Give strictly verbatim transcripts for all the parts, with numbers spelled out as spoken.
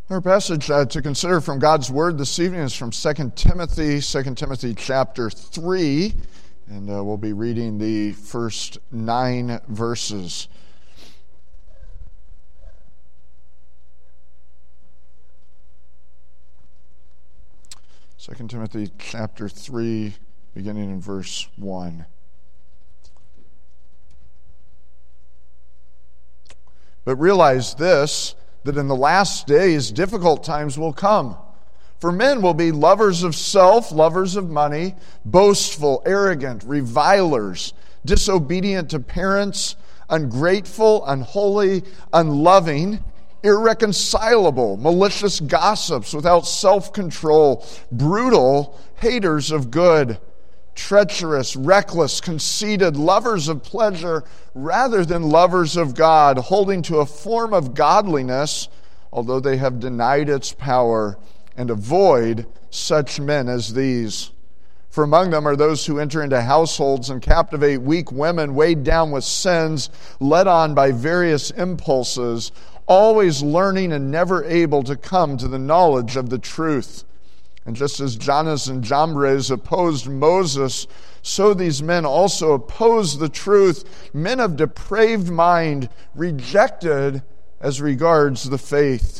Our passage uh, to consider from God's Word this evening is from Second Timothy, Second Timothy chapter three, and uh, we'll be reading the first nine verses. Second Timothy chapter three, beginning in verse one. But realize this, that in the last days difficult times will come. For men will be lovers of self, lovers of money, boastful, arrogant, revilers, disobedient to parents, ungrateful, unholy, unloving, irreconcilable, malicious gossips, without self-control, brutal, haters of good, treacherous, reckless, conceited, lovers of pleasure rather than lovers of God, holding to a form of godliness, although they have denied its power, and avoid such men as these. For among them are those who enter into households and captivate weak women, weighed down with sins, led on by various impulses, always learning and never able to come to the knowledge of the truth. And just as Jannes and Jambres opposed Moses, so these men also oppose the truth, men of depraved mind, rejected as regards the faith.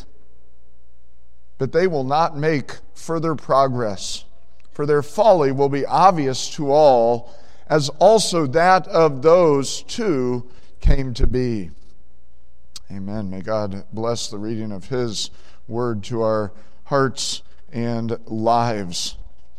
But they will not make further progress, for their folly will be obvious to all, as also that of those too came to be. Amen. May God bless the reading of His word to our hearts and lives.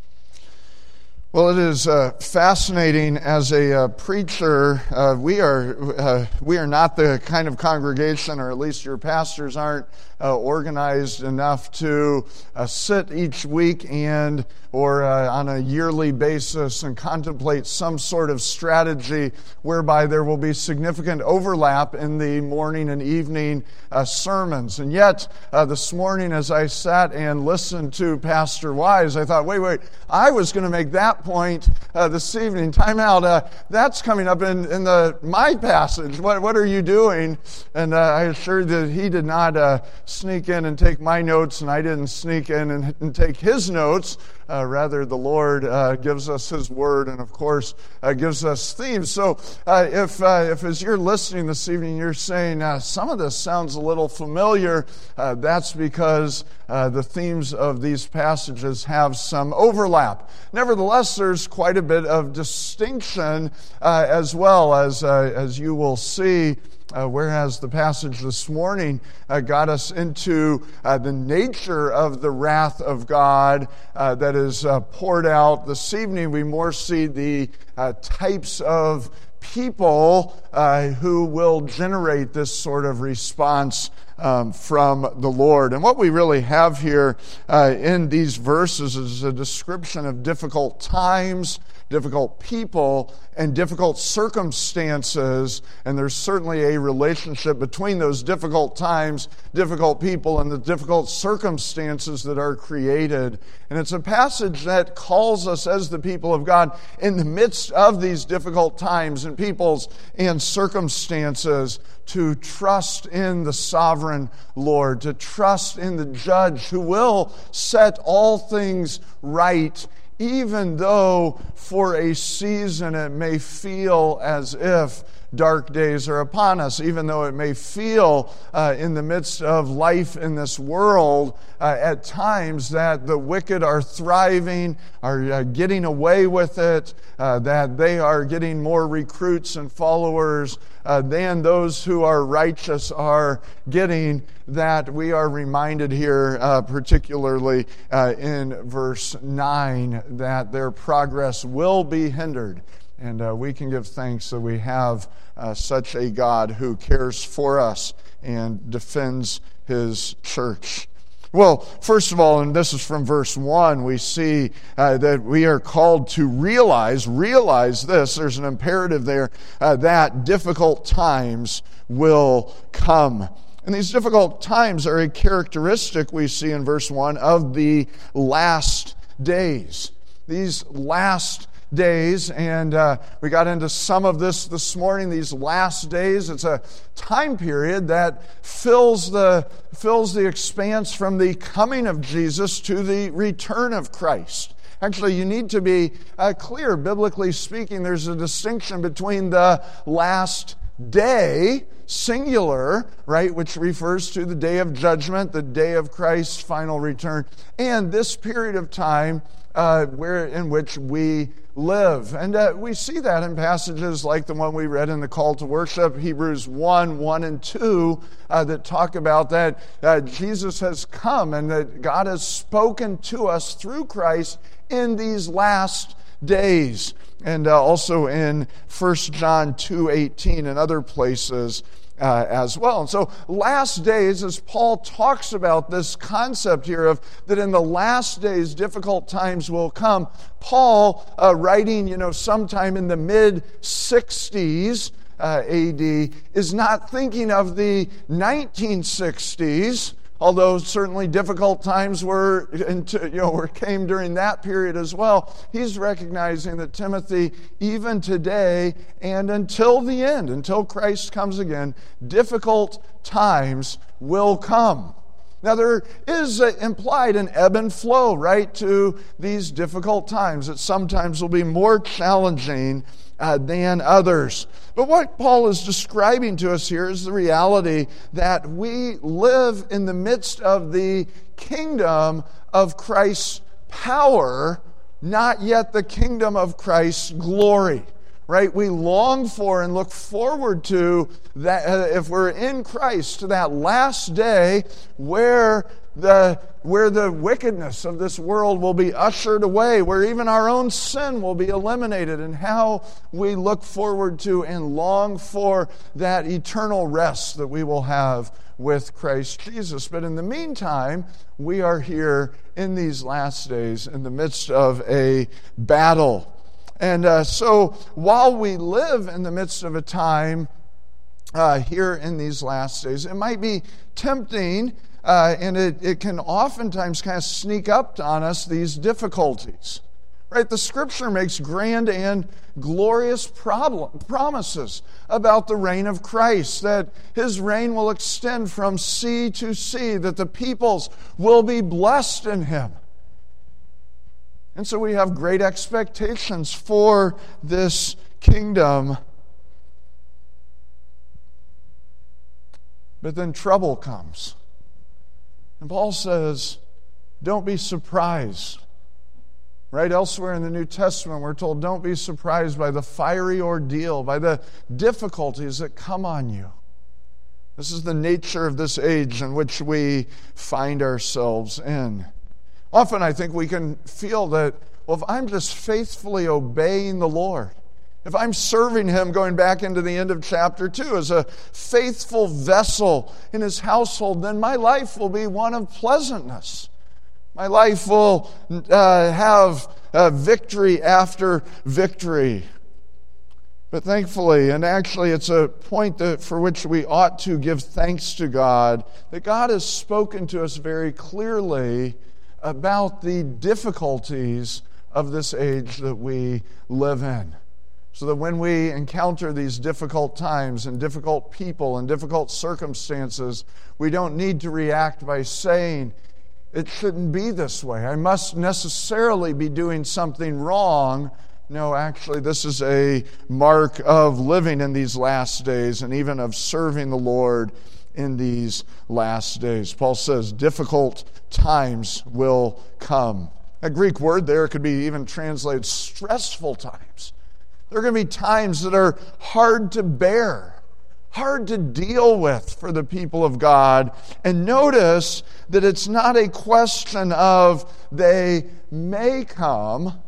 Well, it is uh, fascinating as a uh, preacher. Uh, we are uh, we are not the kind of congregation, or at least your pastors aren't uh, organized enough to uh, sit each week and or uh, on a yearly basis and contemplate some sort of strategy whereby there will be significant overlap in the morning and evening uh, sermons. And yet, uh, this morning as I sat and listened to Pastor Wise, I thought, wait, wait, I was going to make that point uh, this evening. Time out. Uh, that's coming up in, in the my passage. What what are you doing? And uh, I assured that he did not uh, sneak in and take my notes, and I didn't sneak in and, and take his notes. Uh, rather, the Lord uh, gives us His Word, and of course, uh, gives us themes. So, uh, if uh, if as you're listening this evening, you're saying uh, some of this sounds a little familiar, uh, that's because uh, the themes of these passages have some overlap. Nevertheless, there's quite a bit of distinction uh, as well, as uh, as you will see. Uh, whereas the passage this morning uh, got us into uh, the nature of the wrath of God uh, that is uh, poured out, this evening we more see the uh, types of people uh, who will generate this sort of response um, from the Lord. And what we really have here uh, in these verses is a description of difficult times, difficult people, and difficult circumstances, and there's certainly a relationship between those difficult times, difficult people, and the difficult circumstances that are created. And it's a passage that calls us as the people of God, in the midst of these difficult times and peoples and circumstances, to trust in the sovereign Lord, to trust in the judge who will set all things right, even though for a season it may feel as if dark days are upon us, even though it may feel uh, in the midst of life in this world uh, at times that the wicked are thriving, are uh, getting away with it, uh, that they are getting more recruits and followers uh, than those who are righteous are getting, that we are reminded here, uh, particularly uh, in verse nine, that their progress will be hindered. And uh, we can give thanks that we have uh, such a God who cares for us and defends His church. Well, first of all, and this is from verse one, we see uh, that we are called to realize, realize this, there's an imperative there, uh, that difficult times will come. And these difficult times are a characteristic, we see in verse one, of the last days. These last days, and uh, we got into some of this this morning, these last days. It's a time period that fills the, fills the expanse from the coming of Jesus to the return of Christ. Actually, you need to be uh, clear, biblically speaking, there's a distinction between the last day, singular, right, which refers to the day of judgment, the day of Christ's final return, and this period of time uh, where in which we live. And uh, we see that in passages like the one we read in the call to worship, Hebrews one, one and two, uh, that talk about that uh, Jesus has come and that God has spoken to us through Christ in these last days. And uh, also in First John two eighteen and other places uh, as well. And so last days, as Paul talks about this concept here of that in the last days difficult times will come, Paul, uh, writing, you know, sometime in the mid sixties uh, A D, is not thinking of the nineteen sixties, although certainly difficult times were, you know, were came during that period as well. He's recognizing that Timothy, even today and until the end, until Christ comes again, difficult times will come. Now, there is implied an ebb and flow, right, to these difficult times. That sometimes will be more challenging uh, than others. But what Paul is describing to us here is the reality that we live in the midst of the kingdom of Christ's power, not yet the kingdom of Christ's glory. Right? We long for and look forward to that, uh, if we're in Christ, to that last day where the where the wickedness of this world will be ushered away, where even our own sin will be eliminated, and how we look forward to and long for that eternal rest that we will have with Christ Jesus. But in the meantime, we are here in these last days in the midst of a battle. And uh, so while we live in the midst of a time uh, here in these last days, it might be tempting, uh, and it, it can oftentimes kind of sneak up on us, these difficulties. Right? The Scripture makes grand and glorious problem, promises about the reign of Christ, that His reign will extend from sea to sea, that the peoples will be blessed in Him. And so we have great expectations for this kingdom. But then trouble comes. And Paul says, don't be surprised. Right elsewhere in the New Testament, we're told, don't be surprised by the fiery ordeal, by the difficulties that come on you. This is the nature of this age in which we find ourselves in. Often I think we can feel that, well, if I'm just faithfully obeying the Lord, if I'm serving Him, going back into the end of chapter two, as a faithful vessel in His household, then my life will be one of pleasantness. My life will uh, have uh, victory after victory. But thankfully, and actually it's a point that for which we ought to give thanks to God, that God has spoken to us very clearly about the difficulties of this age that we live in. So that when we encounter these difficult times and difficult people and difficult circumstances, we don't need to react by saying, it shouldn't be this way. I must necessarily be doing something wrong. No, actually, this is a mark of living in these last days and even of serving the Lord in these last days. Paul says difficult times will come. A Greek word there could be even translated stressful times. There are going to be times that are hard to bear, hard to deal with for the people of God. And notice that it's not a question of they may come.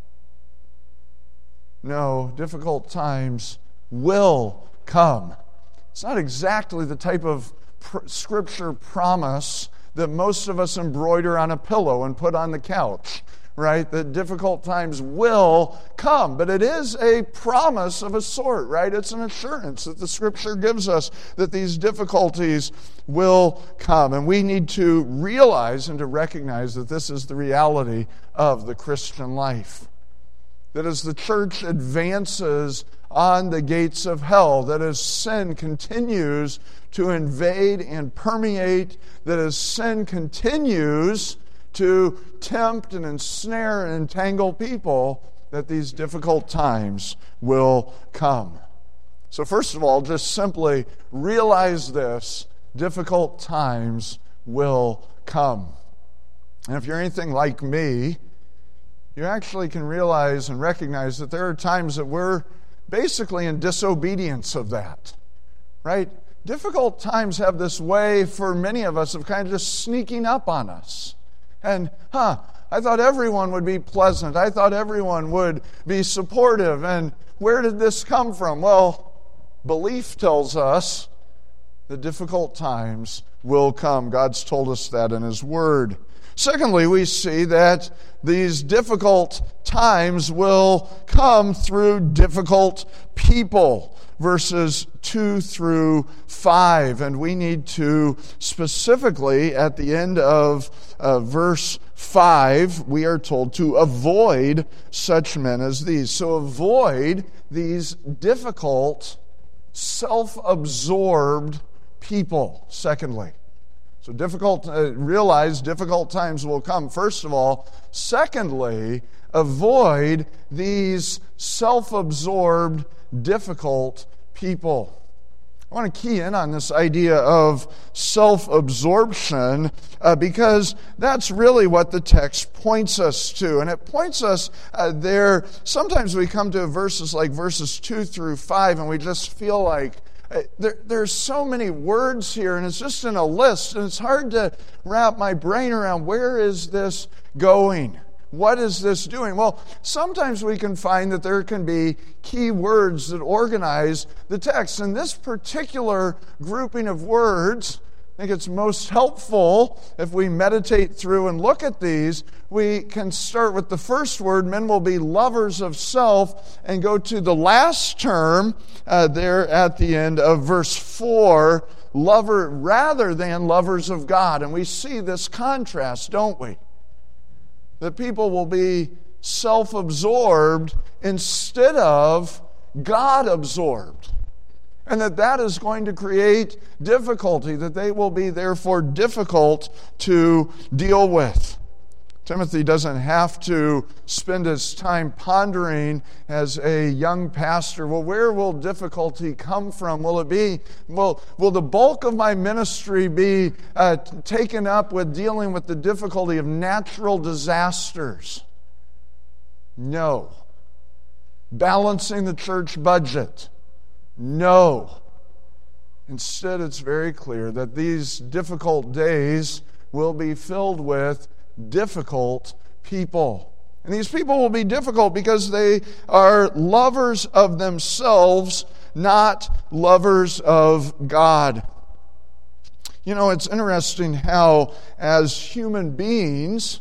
No, difficult times will come. It's not exactly the type of pr- scripture promise that most of us embroider on a pillow and put on the couch, right? That difficult times will come. But it is a promise of a sort, right? It's an assurance that the Scripture gives us that these difficulties will come. And we need to realize and to recognize that this is the reality of the Christian life. that as the church advances on the gates of hell, that as sin continues to invade and permeate, that as sin continues to tempt and ensnare and entangle people, that these difficult times will come. So first of all, just simply realize this: difficult times will come. And if you're anything like me, you actually can realize and recognize that there are times that we're basically in disobedience of that, right? Difficult times have this way for many of us of kind of just sneaking up on us. And, huh, I thought everyone would be pleasant. I thought everyone would be supportive. And where did this come from? Well, belief tells us that difficult times will come. God's told us that in His Word. Secondly, we see that these difficult times will come through difficult people. Verses two through five. And we need to specifically, at the end of uh, verse five, we are told to avoid such men as these. So avoid these difficult, self-absorbed people, secondly. So difficult, uh, realize difficult times will come, first of all. Secondly, avoid these self-absorbed, difficult people. I want to key in on this idea of self-absorption uh, because that's really what the text points us to. And it points us uh, there. Sometimes we come to verses like verses two through five and we just feel like uh, there, there's so many words here and it's just in a list and it's hard to wrap my brain around where is this going? What is this doing? Well, sometimes we can find that there can be key words that organize the text. In this particular grouping of words, I think it's most helpful if we meditate through and look at these. We can start with the first word, men will be lovers of self, and go to the last term uh, there at the end of verse four, lover rather than lovers of God. And we see this contrast, don't we? That people will be self-absorbed instead of God-absorbed. And that that is going to create difficulty, that they will be therefore difficult to deal with. Timothy doesn't have to spend his time pondering as a young pastor, well, where will difficulty come from? Will it be, will, will the bulk of my ministry be uh, taken up with dealing with the difficulty of natural disasters? No. Balancing the church budget? No. Instead, it's very clear that these difficult days will be filled with difficult people. And these people will be difficult because they are lovers of themselves, not lovers of God. You know, it's interesting how, as human beings,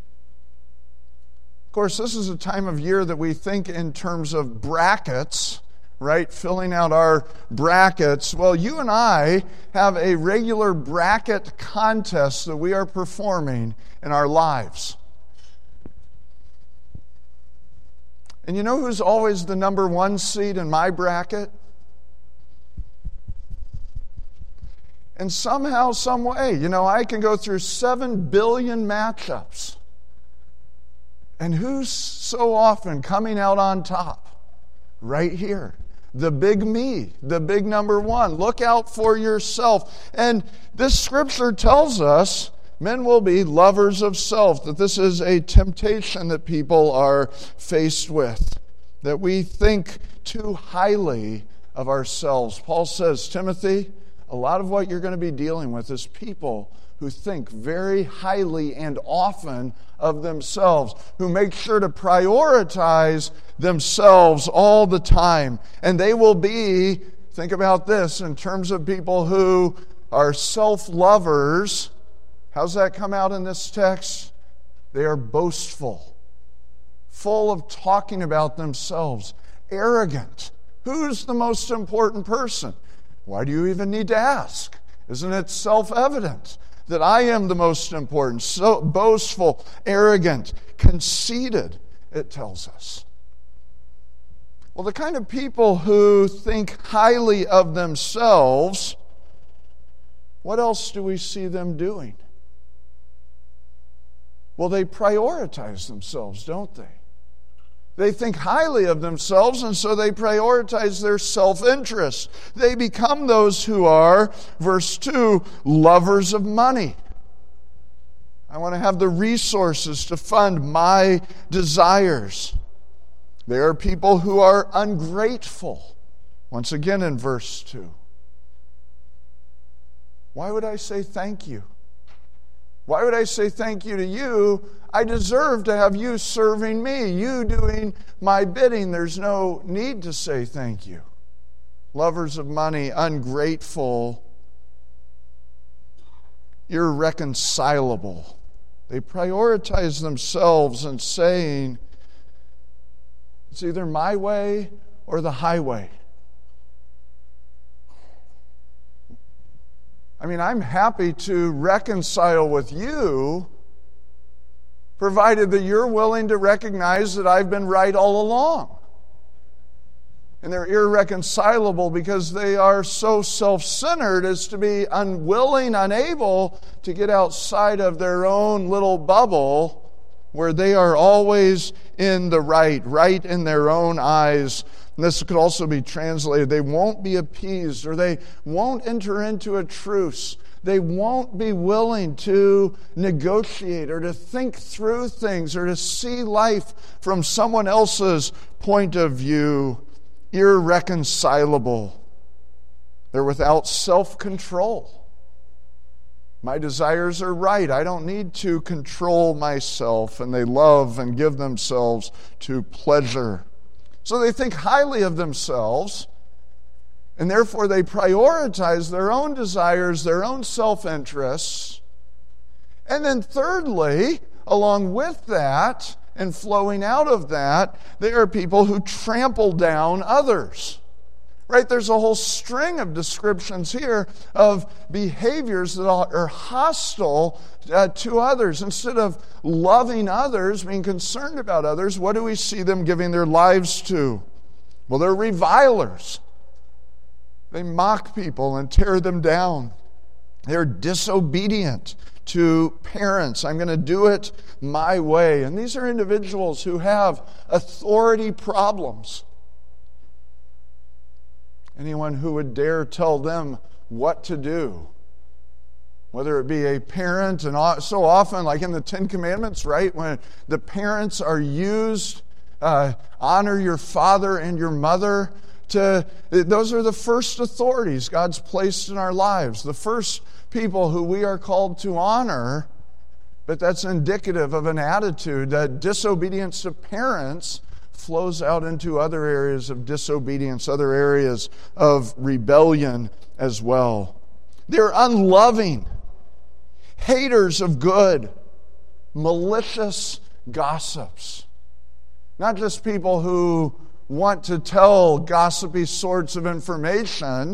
of course, this is a time of year that we think in terms of brackets, right? Filling out our brackets. Well, you and I have a regular bracket contest that we are performing in our lives. And you know who's always the number one seed in my bracket? And somehow, some way, you know, I can go through seven billion matchups. And who's so often coming out on top? Right here. The big me, the big number one. Look out for yourself. And this scripture tells us men will be lovers of self, that this is a temptation that people are faced with, that we think too highly of ourselves. Paul says, Timothy, a lot of what you're going to be dealing with is people who think very highly and often of themselves, who make sure to prioritize themselves all the time. And they will be, think about this, in terms of people who are self-lovers. How's that come out in this text? They are boastful, full of talking about themselves, arrogant. Who's the most important person? Why do you even need to ask? Isn't it self-evident that I am the most important? So boastful, arrogant, conceited, it tells us. Well, the kind of people who think highly of themselves, what else do we see them doing? Well, they prioritize themselves, don't they? They think highly of themselves, and so they prioritize their self-interest. They become those who are, verse two, lovers of money. I want to have the resources to fund my desires. They are people who are ungrateful. Once again in verse two. Why would I say thank you? Why would I say thank you to you? I deserve to have you serving me, you doing my bidding. There's no need to say thank you. Lovers of money, ungrateful, irreconcilable. They prioritize themselves in saying, it's either my way or the highway. I mean, I'm happy to reconcile with you, provided that you're willing to recognize that I've been right all along. And they're irreconcilable because they are so self-centered as to be unwilling, unable to get outside of their own little bubble where they are always in the right, right in their own eyes. And this could also be translated, they won't be appeased, or they won't enter into a truce. They won't be willing to negotiate or to think through things or to see life from someone else's point of view. Irreconcilable. They're without self-control. My desires are right. I don't need to control myself. And they love and give themselves to pleasure. So they think highly of themselves, and therefore they prioritize their own desires, their own self-interests. And then thirdly, along with that, and flowing out of that, they are people who trample down others. Right? There's a whole string of descriptions here of behaviors that are hostile uh, to others. Instead of loving others, being concerned about others, what do we see them giving their lives to? Well, they're revilers. They mock people and tear them down. They're disobedient to parents. I'm going to do it my way. And these are individuals who have authority problems. Anyone who would dare tell them what to do, whether it be a parent, and so often, like in the Ten Commandments, right, when the parents are used, uh, honor your father and your mother, to those are the first authorities God's placed in our lives, the first people who we are called to honor, but that's indicative of an attitude that disobedience to parents flows out into other areas of disobedience, other areas of rebellion as well. They're unloving, haters of good, malicious gossips. Not just people who want to tell gossipy sorts of information,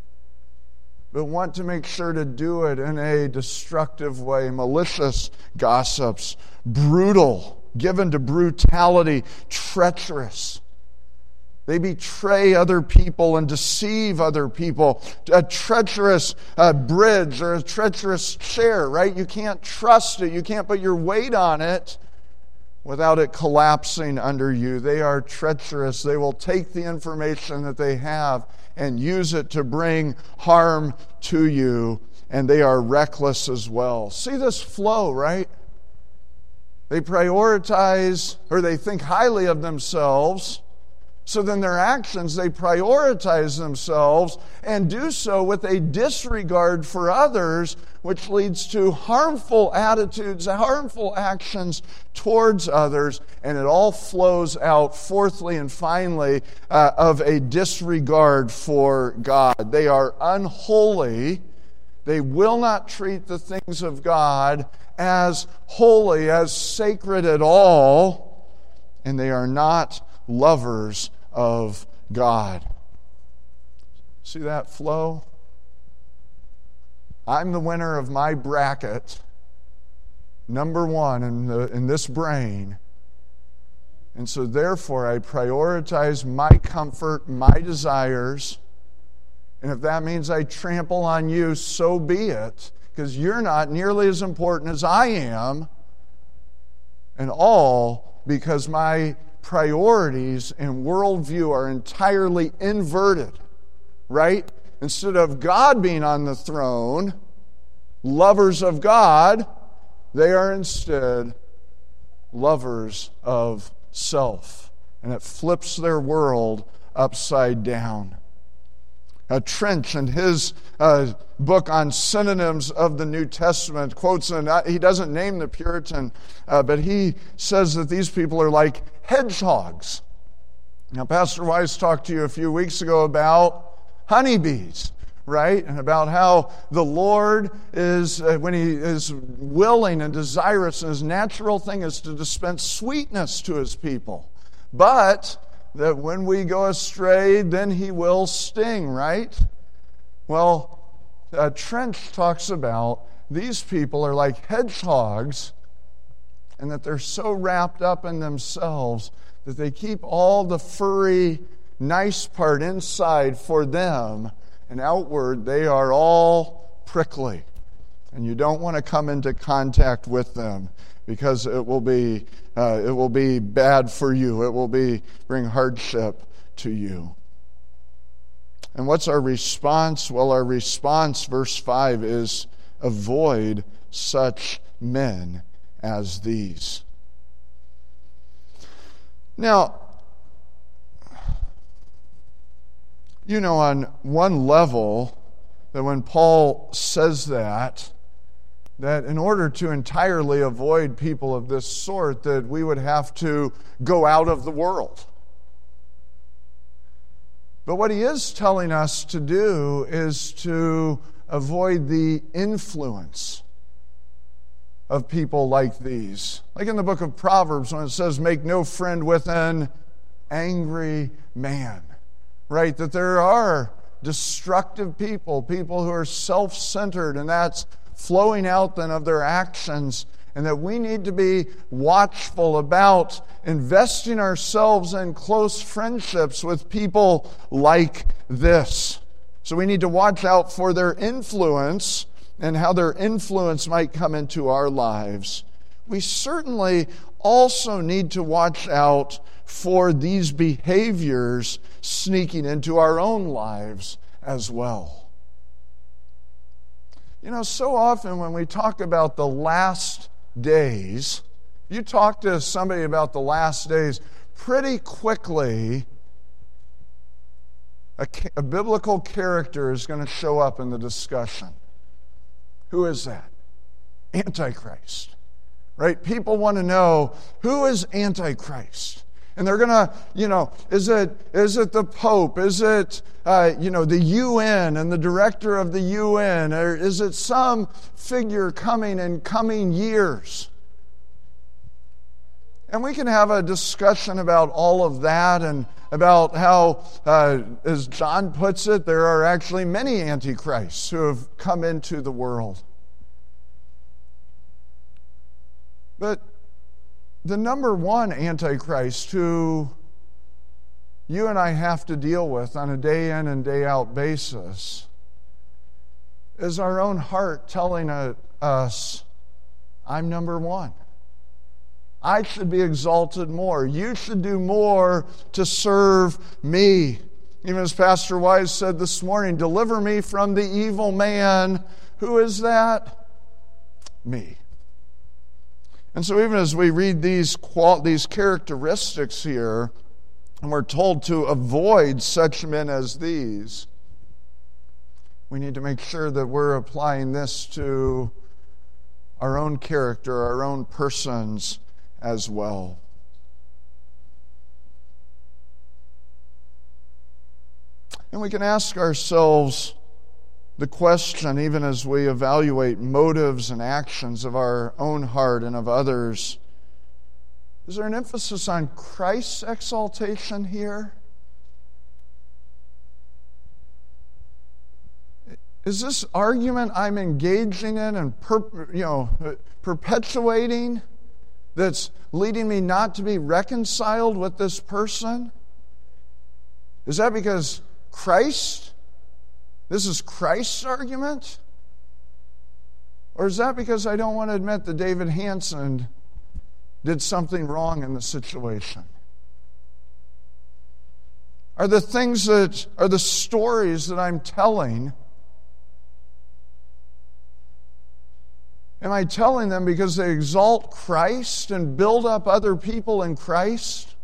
but want to make sure to do it in a destructive way. Malicious gossips, brutal, given to brutality, treacherous. They betray other people and deceive other people. A treacherous uh, bridge or a treacherous chair, right? You can't trust it. You can't put your weight on it without it collapsing under you. They are treacherous. They will take the information that they have and use it to bring harm to you. And they are reckless as well. See this flow, right? They prioritize, or they think highly of themselves. So then their actions, they prioritize themselves and do so with a disregard for others, which leads to harmful attitudes, harmful actions towards others, and it all flows out, fourthly and finally, uh, of a disregard for God. They are unholy. They will not treat the things of God as holy, as sacred at all, and they are not lovers of God. See that flow? I'm the winner of my bracket. Number one in, the, in this brain And so therefore I prioritize my comfort, my desires. And if that means I trample on you, so be it, because you're not nearly as important as I am. And all because my priorities and worldview are entirely inverted, right? Instead of God being on the throne, lovers of God, they are instead lovers of self. And it flips their world upside down. Uh, Trench, in his uh, book on synonyms of the New Testament, quotes, and he doesn't name the Puritan, uh, but he says that these people are like hedgehogs. Now, Pastor Wise talked to you a few weeks ago about honeybees, right? And about how the Lord is, uh, when He is willing and desirous, and His natural thing is to dispense sweetness to His people. But that when we go astray, then He will sting, right? Well, uh, Trench talks about these people are like hedgehogs, and that they're so wrapped up in themselves that they keep all the furry, nice part inside for them, and outward they are all prickly. And you don't want to come into contact with them, because it will be uh, it will be bad for you. It will be bring hardship to you. And what's our response? Well, our response, verse five, is avoid such men as these. Now, you know, on one level, that when Paul says that, that in order to entirely avoid people of this sort, that we would have to go out of the world. But what he is telling us to do is to avoid the influence of people like these. Like in the book of Proverbs, when it says, make no friend with an angry man. Right? That there are destructive people, people who are self-centered, and that's flowing out then of their actions, and that we need to be watchful about investing ourselves in close friendships with people like this. So we need to watch out for their influence and how their influence might come into our lives. We certainly also need to watch out for these behaviors sneaking into our own lives as well. You know, so often when we talk about the last days, you talk to somebody about the last days, pretty quickly a, a biblical character is going to show up in the discussion. Who is that? Antichrist. Right? People want to know, who is Antichrist? And they're going to, you know, is it is it the Pope? Is it, uh, you know, the U N and the director of the U N? Or is it some figure coming in coming years? And we can have a discussion about all of that and about how, uh, as John puts it, there are actually many antichrists who have come into the world. But the number one Antichrist who you and I have to deal with on a day in and day out basis is our own heart telling us, I'm number one. I should be exalted more. You should do more to serve me. Even as Pastor Wise said this morning, deliver me from the evil man. Who is that? Me. And so even as we read these qual- these characteristics here, and we're told to avoid such men as these, we need to make sure that we're applying this to our own character, our own persons as well. And we can ask ourselves the question, even as we evaluate motives and actions of our own heart and of others, is there an emphasis on Christ's exaltation here? Is this argument I'm engaging in and per, you know perpetuating that's leading me not to be reconciled with this person? Is that because Christ? This is Christ's argument? Or is that because I don't want to admit that David Hansen did something wrong in the situation? Are the things that are the stories that I'm telling, am I telling them because they exalt Christ and build up other people in Christ?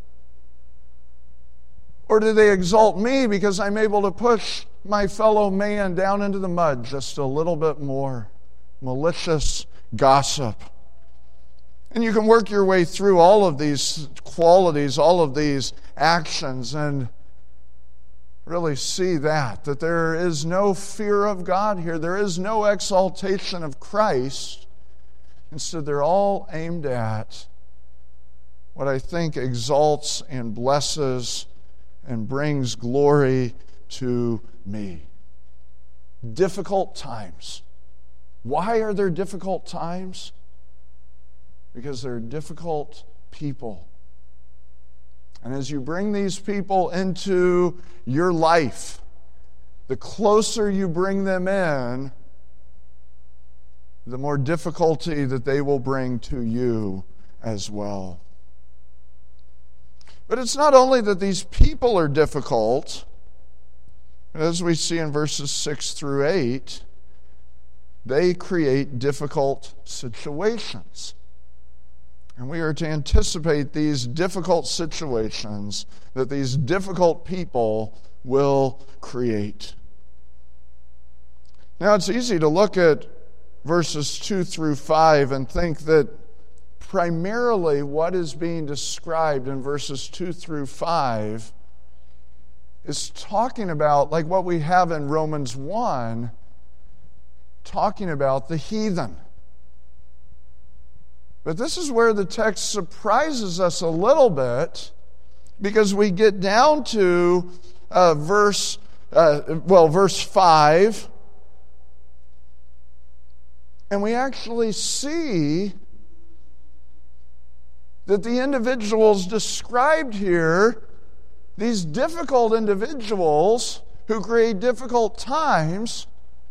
Or do they exalt me because I'm able to push my fellow man down into the mud just a little bit more? Malicious gossip. And you can work your way through all of these qualities, all of these actions, and really see that, that there is no fear of God here. There is no exaltation of Christ. Instead, they're all aimed at what I think exalts and blesses and brings glory to me. Difficult times. Why are there difficult times? Because they're difficult people. And as you bring these people into your life, the closer you bring them in, the more difficulty that they will bring to you as well. But it's not only that these people are difficult, but as we see in verses six through eight, they create difficult situations. And we are to anticipate these difficult situations that these difficult people will create. Now, it's easy to look at verses two through five and think that primarily what is being described in verses two through five is talking about, like what we have in Romans one, talking about the heathen. But this is where the text surprises us a little bit, because we get down to uh, verse, uh, well, verse five, and we actually see that the individuals described here, these difficult individuals who create difficult times,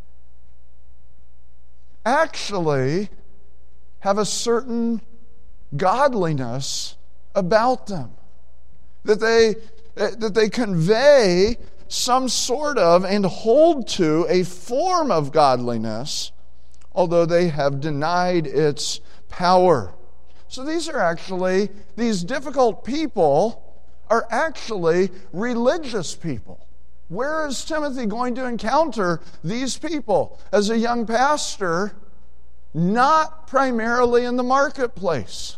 actually have a certain godliness about them. That they, that they convey some sort of and hold to a form of godliness, although they have denied its power. So these are actually, these difficult people are actually religious people. Where is Timothy going to encounter these people? As a young pastor, not primarily in the marketplace.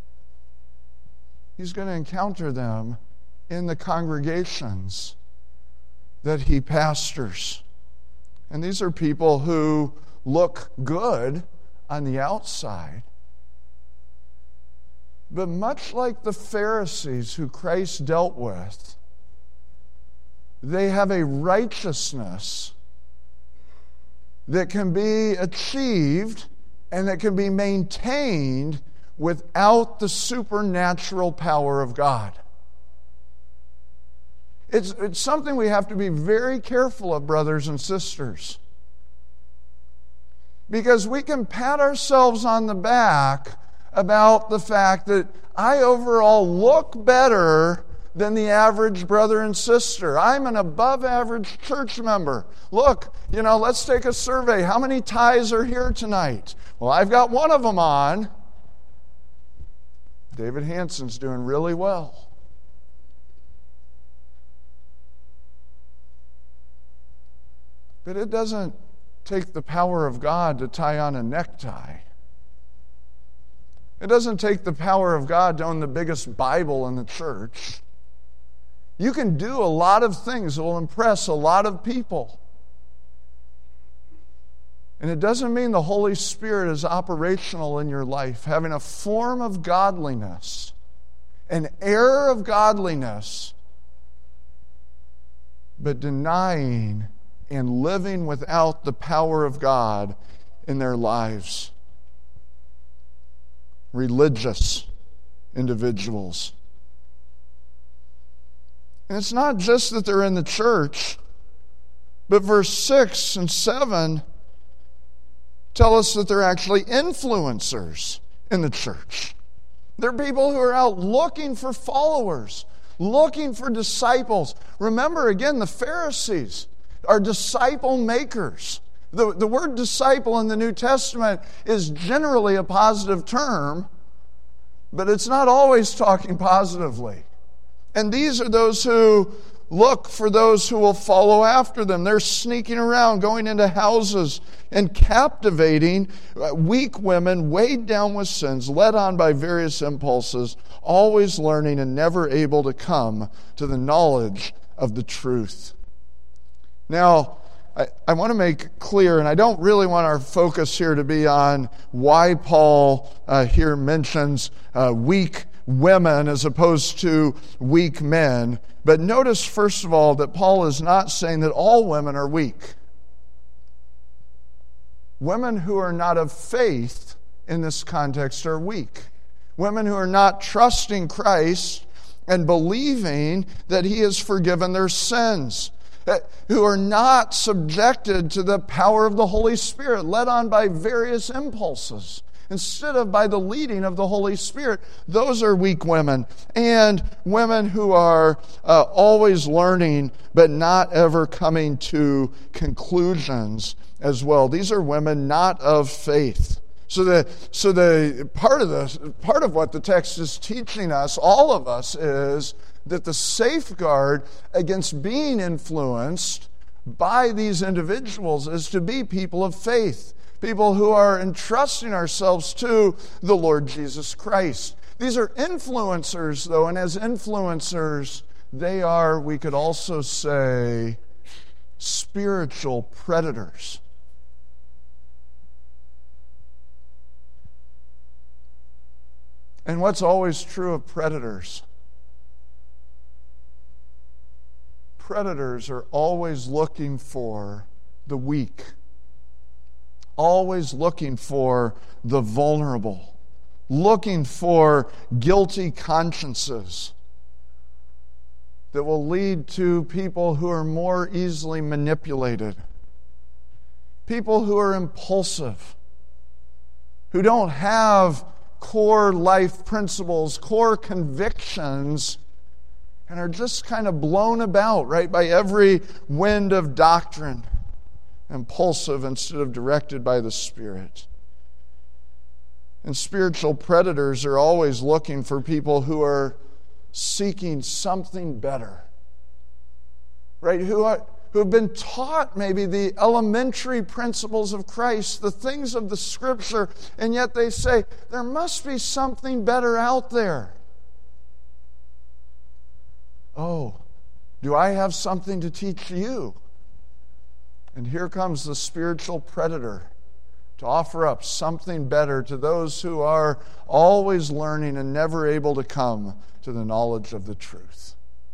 He's going to encounter them in the congregations that he pastors. And these are people who look good on the outside. But much like the Pharisees who Christ dealt with, they have a righteousness that can be achieved and that can be maintained without the supernatural power of God. It's, it's something we have to be very careful of, brothers and sisters. Because we can pat ourselves on the back about the fact that I overall look better than the average brother and sister. I'm an above average church member. Look, you know, let's take a survey. How many ties are here tonight? Well, I've got one of them on. David Hansen's doing really well. But it doesn't take the power of God to tie on a necktie. It doesn't take the power of God to own the biggest Bible in the church. You can do a lot of things that will impress a lot of people. And it doesn't mean the Holy Spirit is operational in your life. Having a form of godliness, an air of godliness, but denying and living without the power of God in their lives. Religious individuals. And it's not just that they're in the church, but verse six and seven tell us that they're actually influencers in the church. They're people who are out looking for followers, looking for disciples. Remember, again, the Pharisees are disciple makers. The, the word disciple in the New Testament is generally a positive term, but it's not always talking positively. And these are those who look for those who will follow after them. They're sneaking around, going into houses and captivating weak women weighed down with sins, led on by various impulses, always learning and never able to come to the knowledge of the truth. Now, I, I want to make clear, and I don't really want our focus here to be on why Paul uh, here mentions uh, weak women as opposed to weak men. But notice, first of all, that Paul is not saying that all women are weak. Women who are not of faith in this context are weak. Women who are not trusting Christ and believing that He has forgiven their sins, who are not subjected to the power of the Holy Spirit, led on by various impulses, instead of by the leading of the Holy Spirit. Those are weak women. And women who are uh, always learning but not ever coming to conclusions as well. These are women not of faith. So the so the part of the part of what the text is teaching us, all of us, is that the safeguard against being influenced by these individuals is to be people of faith. People who are entrusting ourselves to the Lord Jesus Christ. These are influencers, though, and as influencers, they are, we could also say, spiritual predators. And what's always true of predators? Predators are always looking for the weak. Always looking for the vulnerable, looking for guilty consciences that will lead to people who are more easily manipulated, people who are impulsive, who don't have core life principles, core convictions, and are just kind of blown about, right, by every wind of doctrine. Impulsive instead of directed by the Spirit. And spiritual predators are always looking for people who are seeking something better. Right? Who are who have been taught maybe the elementary principles of Christ, the things of the Scripture, and yet they say, there must be something better out there. Oh, do I have something to teach you? And here comes the spiritual predator to offer up something better to those who are always learning and never able to come to the knowledge of the truth.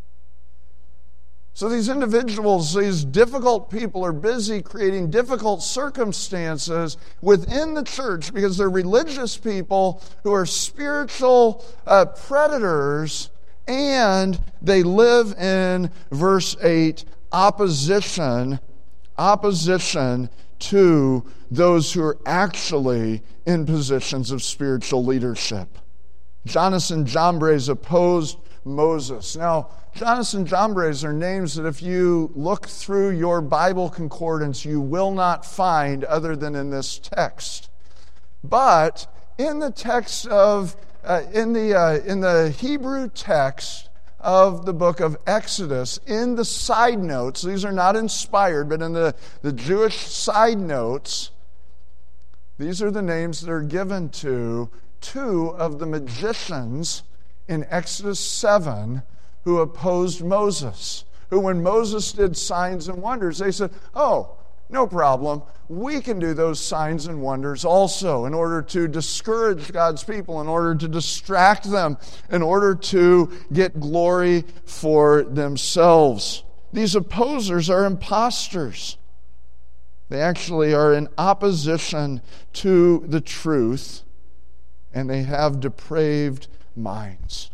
So these individuals, these difficult people, are busy creating difficult circumstances within the church because they're religious people who are spiritual uh, predators, and they live in, verse eight, opposition opposition to those who are actually in positions of spiritual leadership. Jannes and Jambres opposed Moses. Now, Jannes and Jambres are names that if you look through your Bible concordance, you will not find other than in this text. But in the text of, uh, in the uh, in the Hebrew text of the book of Exodus, in the side notes, these are not inspired, but in the, the Jewish side notes, these are the names that are given to two of the magicians in Exodus seven who opposed Moses, who when Moses did signs and wonders, they said, oh, no problem. We can do those signs and wonders also in order to discourage God's people, in order to distract them, in order to get glory for themselves. These opposers are imposters. They actually are in opposition to the truth, and they have depraved minds.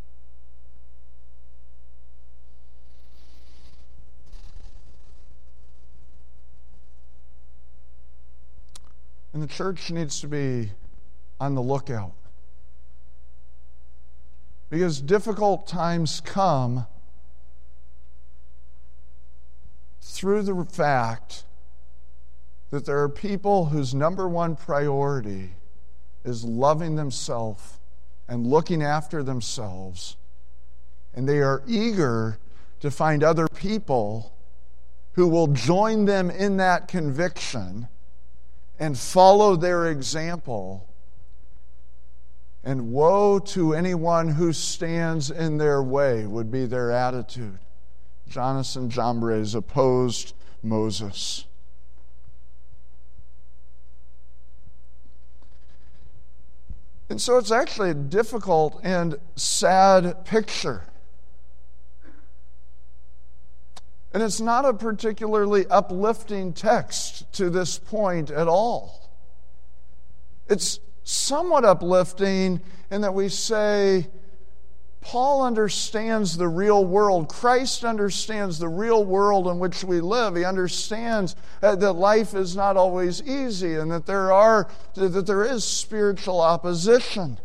And the church needs to be on the lookout. Because difficult times come through the fact that there are people whose number one priority is loving themselves and looking after themselves. And they are eager to find other people who will join them in that conviction and follow their example. And woe to anyone who stands in their way, would be their attitude. Jannes and Jambres opposed Moses. And so it's actually a difficult and sad picture. And it's not a particularly uplifting text to this point at all. It's somewhat uplifting in that we say, Paul understands the real world. Christ understands the real world in which we live. He understands that life is not always easy and that there are that there is spiritual opposition.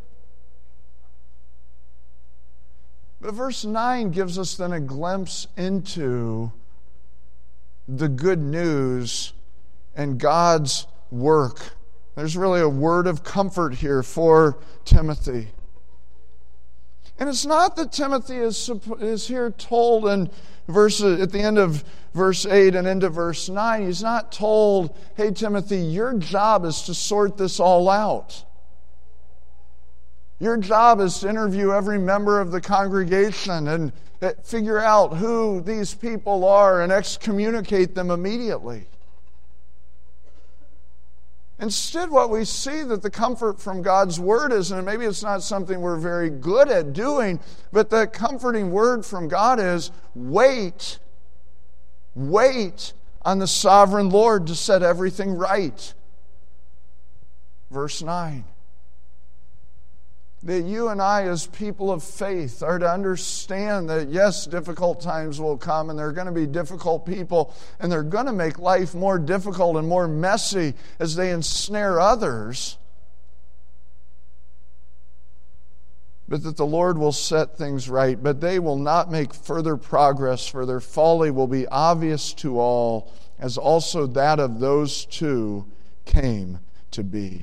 But verse nine gives us then a glimpse into the good news and God's work. There's really a word of comfort here for Timothy. And it's not that Timothy is, is here told in verse, at the end of verse eight and into verse nine, he's not told, hey, Timothy, your job is to sort this all out. Your job is to interview every member of the congregation and figure out who these people are and excommunicate them immediately. Instead, what we see that the comfort from God's Word is, and maybe it's not something we're very good at doing, but the comforting word from God is, wait, wait on the sovereign Lord to set everything right. Verse nine. That you and I as people of faith are to understand that yes, difficult times will come and there are going to be difficult people and they're going to make life more difficult and more messy as they ensnare others. But that the Lord will set things right, but they will not make further progress, for their folly will be obvious to all, as also that of those two came to be.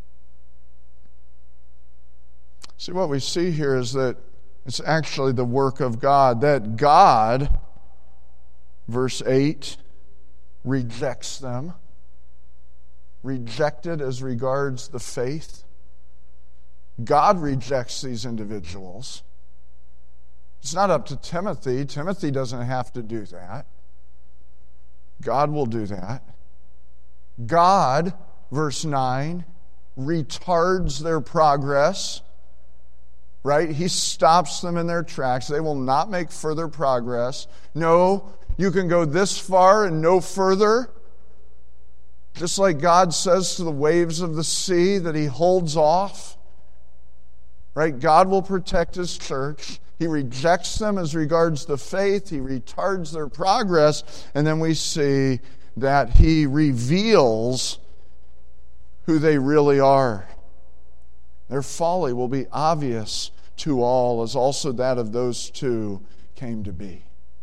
See, what we see here is that it's actually the work of God, that God, verse eight, rejects them, rejected as regards the faith. God rejects these individuals. It's not up to Timothy. Timothy doesn't have to do that. God will do that. God, verse nine, retards their progress. Right? He stops them in their tracks. They will not make further progress. No, you can go this far and no further. Just like God says to the waves of the sea that He holds off. Right? God will protect His church. He rejects them as regards the faith. He retards their progress. And then we see that He reveals who they really are. Their folly will be obvious to all, as also that of those two came to be.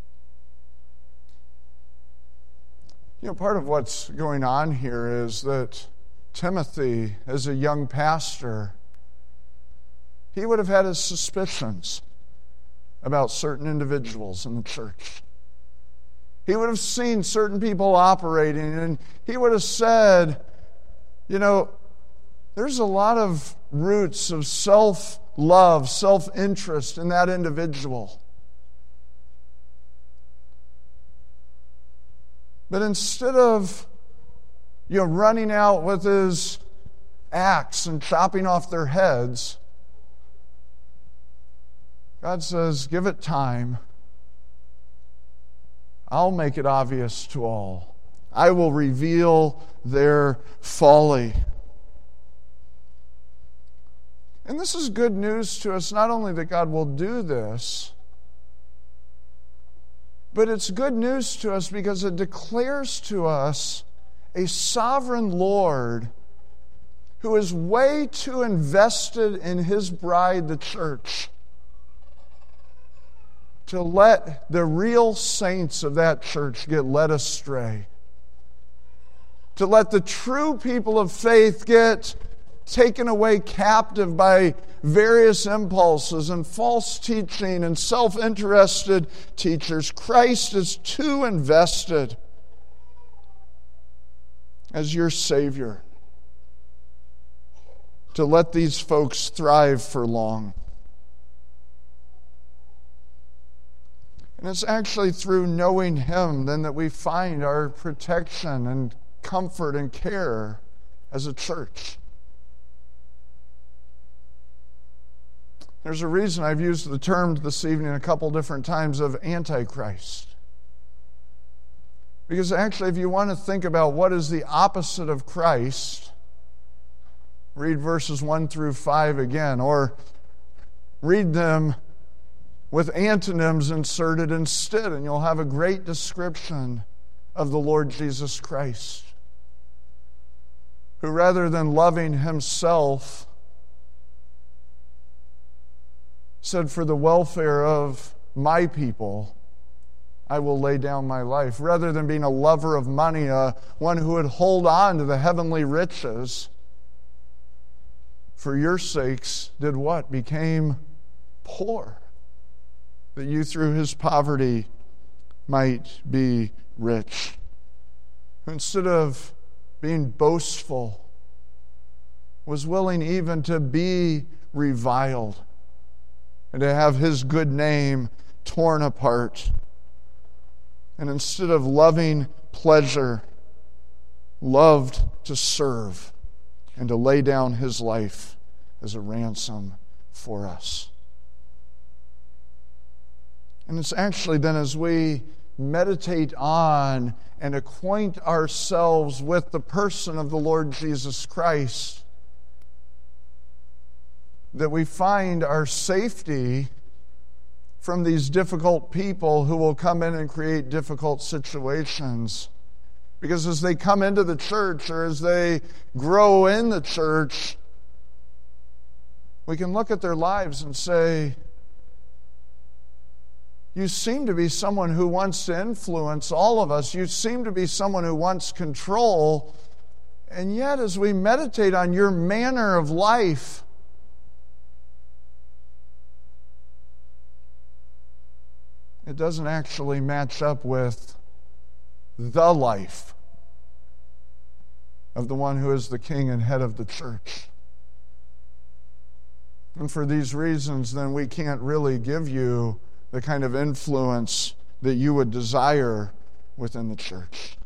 You know, part of what's going on here is that Timothy, as a young pastor, he would have had his suspicions about certain individuals in the church. He would have seen certain people operating, and he would have said, you know, there's a lot of roots of self-love, self-interest in that individual. But instead of, you know, running out with his axe and chopping off their heads, God says, give it time. I'll make it obvious to all. I will reveal their folly. And this is good news to us, not only that God will do this, but it's good news to us because it declares to us a sovereign Lord who is way too invested in His bride, the church, to let the real saints of that church get led astray. To let the true people of faith get taken away captive by various impulses and false teaching and self-interested teachers. Christ is too invested as your Savior to let these folks thrive for long. And it's actually through knowing Him then that we find our protection and comfort and care as a church. There's a reason I've used the term this evening a couple different times of Antichrist. Because actually, if you want to think about what is the opposite of Christ, read verses one through five again, or read them with antonyms inserted instead, and you'll have a great description of the Lord Jesus Christ, who rather than loving Himself, said, for the welfare of my people, I will lay down my life. Rather than being a lover of money, uh, one who would hold on to the heavenly riches, for your sakes, did what? Became poor, that you through His poverty might be rich. Instead of being boastful, was willing even to be reviled and to have His good name torn apart. And instead of loving pleasure, loved to serve and to lay down His life as a ransom for us. And it's actually then as we meditate on and acquaint ourselves with the person of the Lord Jesus Christ that we find our safety from these difficult people who will come in and create difficult situations. Because as they come into the church or as they grow in the church, we can look at their lives and say, you seem to be someone who wants to influence all of us. You seem to be someone who wants control. And yet, as we meditate on your manner of life, it doesn't actually match up with the life of the one who is the king and head of the church. And for these reasons, then we can't really give you the kind of influence that you would desire within the church.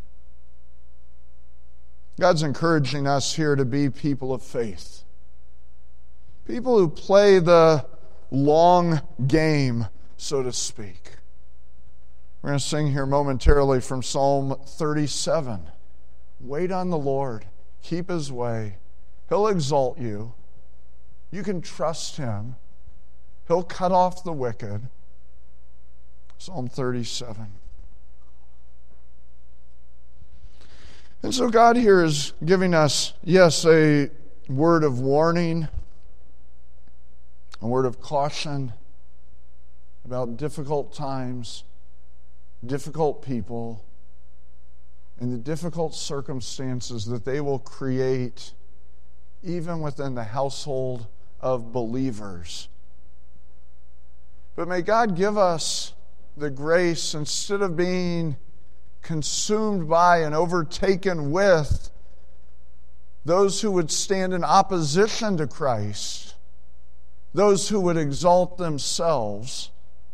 God's encouraging us here to be people of faith. People who play the long game, so to speak. We're going to sing here momentarily from Psalm thirty-seven. Wait on the Lord. Keep His way. He'll exalt you. You can trust Him. He'll cut off the wicked. Psalm thirty-seven. And so God here is giving us, yes, a word of warning, a word of caution about difficult times, difficult people, and the difficult circumstances that they will create even within the household of believers. But may God give us the grace, instead of being consumed by and overtaken with those who would stand in opposition to Christ, those who would exalt themselves,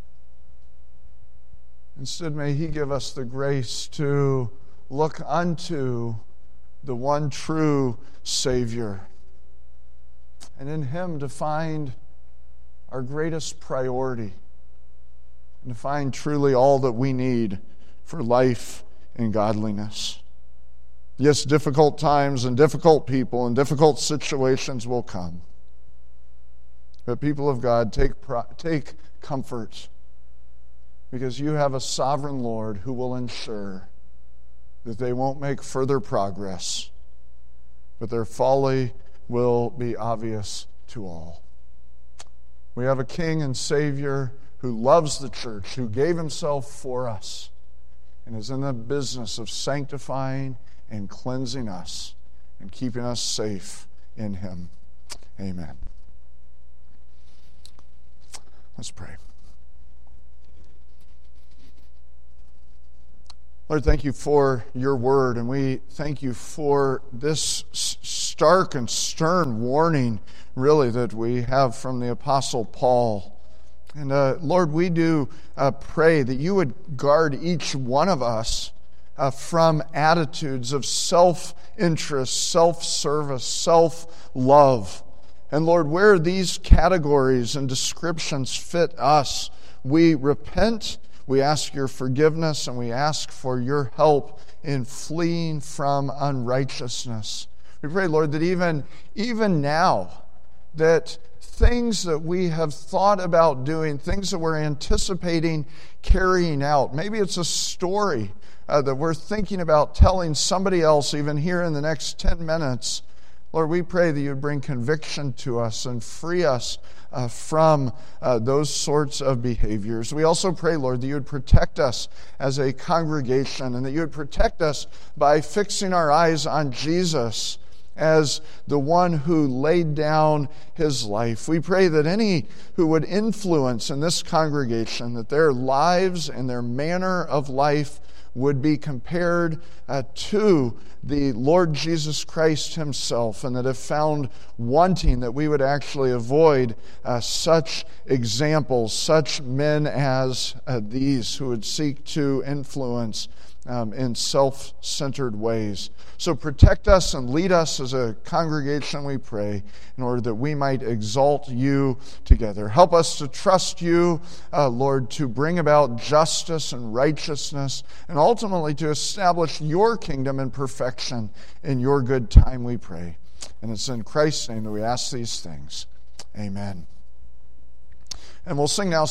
instead may He give us the grace to look unto the one true Savior, and in Him to find our greatest priority, and to find truly all that we need for life and godliness. Yes, difficult times and difficult people and difficult situations will come. But people of God, take, pro- take comfort, because you have a sovereign Lord who will ensure that they won't make further progress, but their folly will be obvious to all. We have a King and Savior who loves the church, who gave himself for us, and is in the business of sanctifying and cleansing us and keeping us safe in him. Amen. Let's pray. Lord, thank you for your word, and we thank you for this stark and stern warning, really, that we have from the Apostle Paul. And uh, Lord, we do uh, pray that you would guard each one of us uh, from attitudes of self-interest, self-service, self-love. And Lord, where these categories and descriptions fit us, we repent. We ask your forgiveness, and we ask for your help in fleeing from unrighteousness. We pray, Lord, that even, even now, that things that we have thought about doing, things that we're anticipating carrying out, maybe it's a story uh, that we're thinking about telling somebody else, even here in the next ten minutes, Lord, we pray that you would bring conviction to us and free us uh, from uh, those sorts of behaviors. We also pray, Lord, that you would protect us as a congregation, and that you would protect us by fixing our eyes on Jesus as the one who laid down his life. We pray that any who would influence in this congregation, that their lives and their manner of life would be compared uh, to the Lord Jesus Christ himself, and that if found wanting, that we would actually avoid uh, such examples, such men as uh, these who would seek to influence um, in self-centered ways. So protect us and lead us as a congregation, we pray, in order that we might exalt you together. Help us to trust you, uh, Lord, to bring about justice and righteousness, and ultimately to establish your kingdom and perfection in your good time, we pray. And it's in Christ's name that we ask these things. Amen. And we'll sing now.